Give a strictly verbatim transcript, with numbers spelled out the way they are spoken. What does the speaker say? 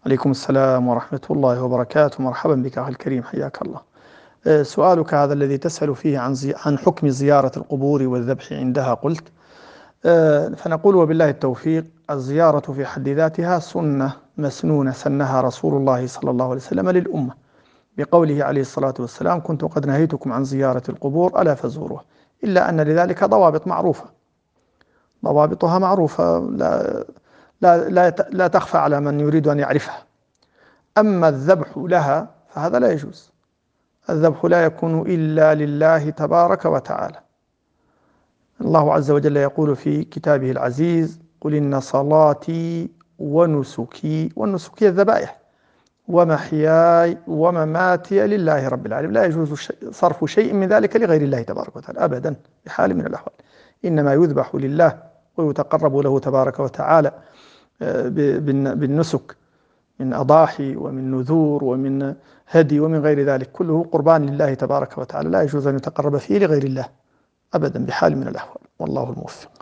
عليكم السلام ورحمة الله وبركاته. مرحبا بك أخي الكريم، حياك الله. آه، سؤالك هذا الذي تسأل فيه عن زي... عن حكم زيارة القبور والذبح عندها، قلت آه، فنقول وبالله التوفيق. الزيارة في حد ذاتها سنة مسنونة سنها رسول الله صلى الله عليه وسلم للأمة بقوله عليه الصلاة والسلام: كنت قد نهيتكم عن زيارة القبور ألا فزوروها. إلا أن لذلك ضوابط معروفة، ضوابطها معروفة، لا لا لا لا تخفى على من يريد أن يعرفها. أما الذبح لها فهذا لا يجوز. الذبح لا يكون إلا لله تبارك وتعالى. الله عز وجل يقول في كتابه العزيز: قل إن صلاتي ونسكي، والنسك هي الذبائح، ومحياي ومماتي لله رب العالمين. لا يجوز صرف شيء من ذلك لغير الله تبارك وتعالى أبدا بحال من الأحوال. إنما يذبح لله ويتقرب له تبارك وتعالى بالنسك من أضاحي ومن نذور ومن هدي ومن غير ذلك، كله قربان لله تبارك وتعالى، لا يجوز أن يتقرب فيه لغير الله أبدا بحال من الأحوال. والله الموفق.